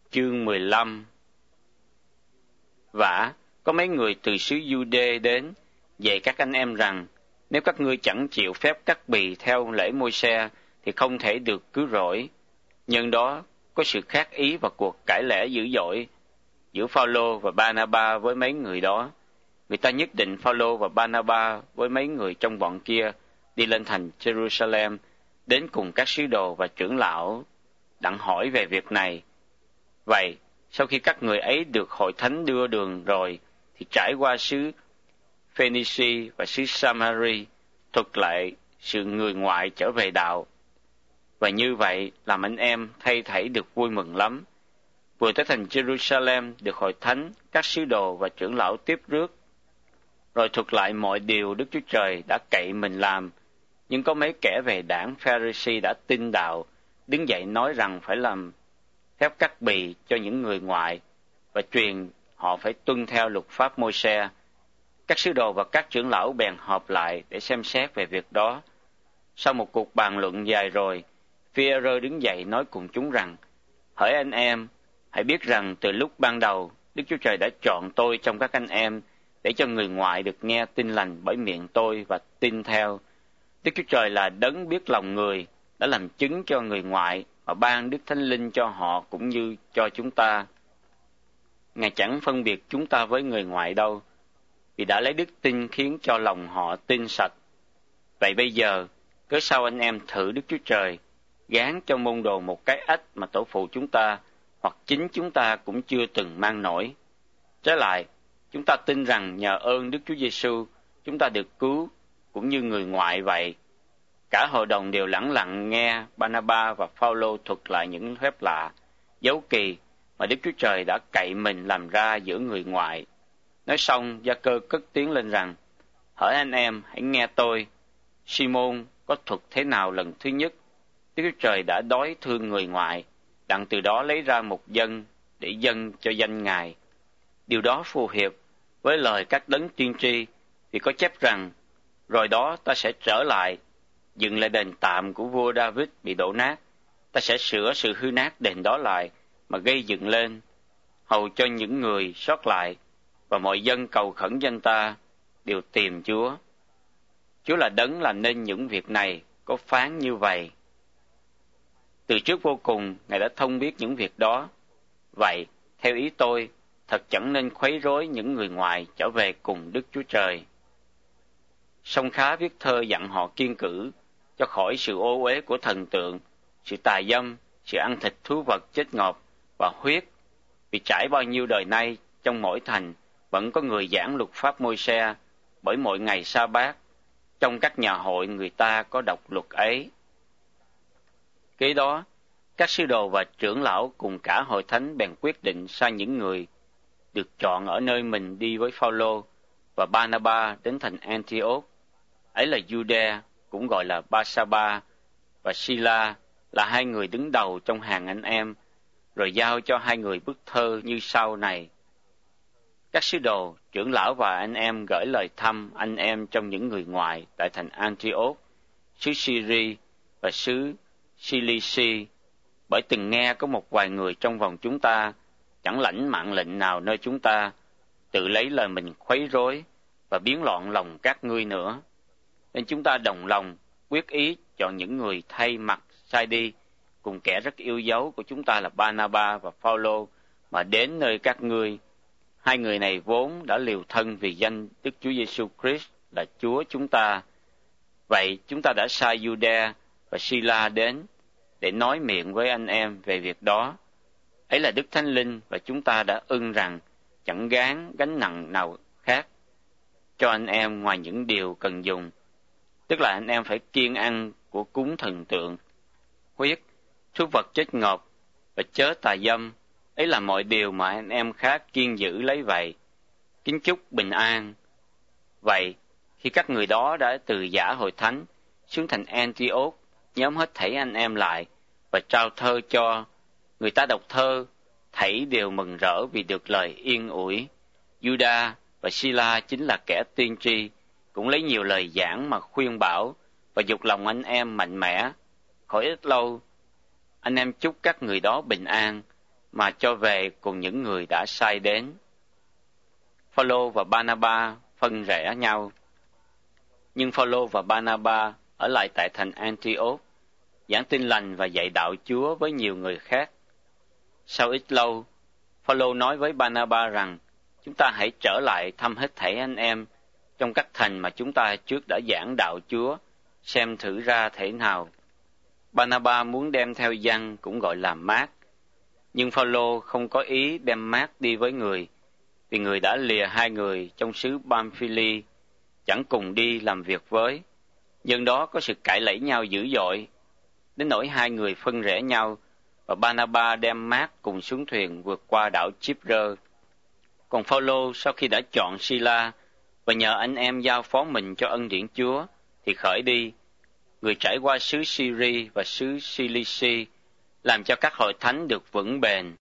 Chương 15. Vả, có mấy người từ xứ Giu-đê đến, dạy các anh em rằng, nếu các ngươi chẳng chịu phép cắt bì theo lễ Môi-se, thì không thể được cứu rỗi. Nhân đó, có sự khác ý và cuộc cãi lẽ dữ dội giữa Phao-lô và Ba-na-ba với mấy người đó. Người ta nhất định Phao-lô và Ba-na-ba với mấy người trong bọn kia đi lên thành Jerusalem, đến cùng các sứ đồ và trưởng lão, đặng hỏi về việc này. Vậy, sau khi các người ấy được hội thánh đưa đường rồi, thì trải qua xứ Phoenici và xứ Samari, thuật lại sự người ngoại trở về đạo. Và như vậy, làm anh em thay thảy được vui mừng lắm. Vừa tới thành Jerusalem, được hội thánh, các sứ đồ và trưởng lão tiếp rước, rồi thuật lại mọi điều Đức Chúa Trời đã cậy mình làm. Nhưng có mấy kẻ về đảng Pharisee đã tin đạo, đứng dậy nói rằng phải làm phép cắt bì cho những người ngoại và truyền họ phải tuân theo luật pháp Môi-se. Các sứ đồ và các trưởng lão bèn họp lại để xem xét về việc đó. Sau một cuộc bàn luận dài rồi, Phi-e-rơ đứng dậy nói cùng chúng rằng: Hỡi anh em, hãy biết rằng từ lúc ban đầu Đức Chúa Trời đã chọn tôi trong các anh em để cho người ngoại được nghe tin lành bởi miệng tôi và tin theo. Đức Chúa Trời là đấng biết lòng người, đã làm chứng cho người ngoại và ban Đức Thánh Linh cho họ cũng như cho chúng ta. Ngài chẳng phân biệt chúng ta với người ngoại đâu, vì đã lấy đức tin khiến cho lòng họ tin sạch. Vậy bây giờ, cớ sao anh em thử Đức Chúa Trời, gán cho môn đồ một cái ách mà tổ phụ chúng ta, hoặc chính chúng ta cũng chưa từng mang nổi. Trái lại, chúng ta tin rằng nhờ ơn Đức Chúa Giêsu, chúng ta được cứu, cũng như người ngoại vậy. Cả hội đồng đều lẳng lặng nghe Ba-na-ba và Phao-lô thuật lại những phép lạ, dấu kỳ mà Đức Chúa Trời đã cậy mình làm ra giữa người ngoại. Nói xong, Gia-cơ cất tiếng lên rằng: Hỡi anh em, hãy nghe tôi. Si-môn có thuật thế nào lần thứ nhất, Đức Chúa Trời đã đói thương người ngoại, đặng từ đó lấy ra một dân để dâng cho danh Ngài. Điều đó phù hợp với lời các đấng tiên tri, vì có chép rằng: Rồi đó ta sẽ trở lại, dựng lại đền tạm của vua David bị đổ nát. Ta sẽ sửa sự hư nát đền đó lại mà gây dựng lên, hầu cho những người sót lại và mọi dân cầu khẩn danh ta đều tìm Chúa. Chúa là đấng làm nên những việc này, có phán như vậy. Từ trước vô cùng, Ngài đã thông biết những việc đó. Vậy, theo ý tôi, thật chẳng nên khuấy rối những người ngoại trở về cùng Đức Chúa Trời. Song Khá viết thơ dặn họ kiêng cữ, cho khỏi sự ô uế của thần tượng, sự tà dâm, sự ăn thịt thú vật chết ngọt và huyết. Vì trải bao nhiêu đời nay, trong mỗi thành, vẫn có người giảng luật pháp Môi-se, bởi mỗi ngày sa bát, trong các nhà hội người ta có đọc luật ấy. Kế đó, các sứ đồ và trưởng lão cùng cả hội thánh bèn quyết định sai những người được chọn ở nơi mình đi với Phao-lô và Ba-na-ba đến thành Antioch. Ấy là Giu-đe, cũng gọi là Ba-sa-ba, và Si-la, là hai người đứng đầu trong hàng anh em, rồi giao cho hai người bức thơ như sau này. Các sứ đồ, trưởng lão và anh em gửi lời thăm anh em trong những người ngoại tại thành Antioch, xứ Syri và xứ Cilici, bởi từng nghe có một vài người trong vòng chúng ta chẳng lãnh mạng lệnh nào nơi chúng ta, tự lấy lời mình khuấy rối và biến loạn lòng các ngươi nữa. Nên chúng ta đồng lòng quyết ý chọn những người thay mặt sai đi, cùng kẻ rất yêu dấu của chúng ta là Ba-na-ba và Phao-lô, mà đến nơi các ngươi. Hai người này vốn đã liều thân vì danh Đức Chúa Giêsu Christ là Chúa chúng ta. Vậy chúng ta đã sai Giu-đe và Si-la đến để nói miệng với anh em về việc đó. Ấy là Đức Thánh Linh, và chúng ta đã ưng rằng chẳng gán gánh nặng nào khác cho anh em ngoài những điều cần dùng, tức là anh em phải kiêng ăn của cúng thần tượng, huyết, thú vật chết ngọt và chớ tà dâm. Ấy là mọi điều mà anh em khác kiêng giữ lấy vậy. Kính chúc bình an. Vậy, khi các người đó đã từ giã hội thánh xuống thành Antioch, nhóm hết thảy anh em lại và trao thơ cho. Người ta đọc thơ, thảy đều mừng rỡ vì được lời yên ủi. Juda và Sila chính là kẻ tiên tri, cũng lấy nhiều lời giảng mà khuyên bảo và dục lòng anh em mạnh mẽ. Khỏi ít lâu, anh em chúc các người đó bình an, mà cho về cùng những người đã sai đến. Phao-lô và Ba-na-ba phân rẽ nhau, nhưng Phao-lô và Ba-na-ba ở lại tại thành Antioch, giảng tin lành và dạy đạo Chúa với nhiều người khác. Sau ít lâu, Phao-lô nói với Ba-na-ba rằng, chúng ta hãy trở lại thăm hết thảy anh em trong các thành mà chúng ta trước đã giảng đạo Chúa, xem thử ra thế nào. Ba-na-ba muốn đem theo Giăng, cũng gọi là Mác, nhưng Phao-lô không có ý đem Mác đi với người, vì người đã lìa hai người trong xứ Pam-phi-li, chẳng cùng đi làm việc với. Nhân đó có sự cãi lẫy nhau dữ dội, đến nỗi hai người phân rẽ nhau, và Ba-na-ba đem Mác cùng xuống thuyền vượt qua đảo Chip-rơ. Còn Phao-lô sau khi đã chọn Si-la và nhờ anh em giao phó mình cho ân điển Chúa, thì khởi đi. Người trải qua xứ Syri và xứ Cilici, làm cho các hội thánh được vững bền.